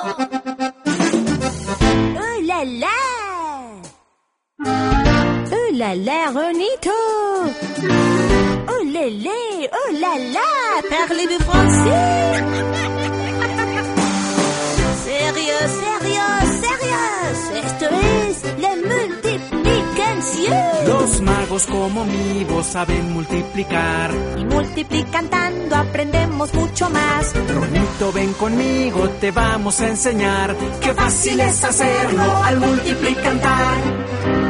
¡Oh, la, la! ¡Oh, la, la, Ronito! ¡Oh, lélé! ¡Oh, la, la! Parlez-vous français? ¡Sérieux, sérieux, sérieux! Esto es la multiplicación. Los magos como mi voz saben multiplicar. Y multiplicando aprendemos mucho más. Ronito, ven conmigo, te vamos a enseñar. Qué fácil es hacerlo al multiplicar.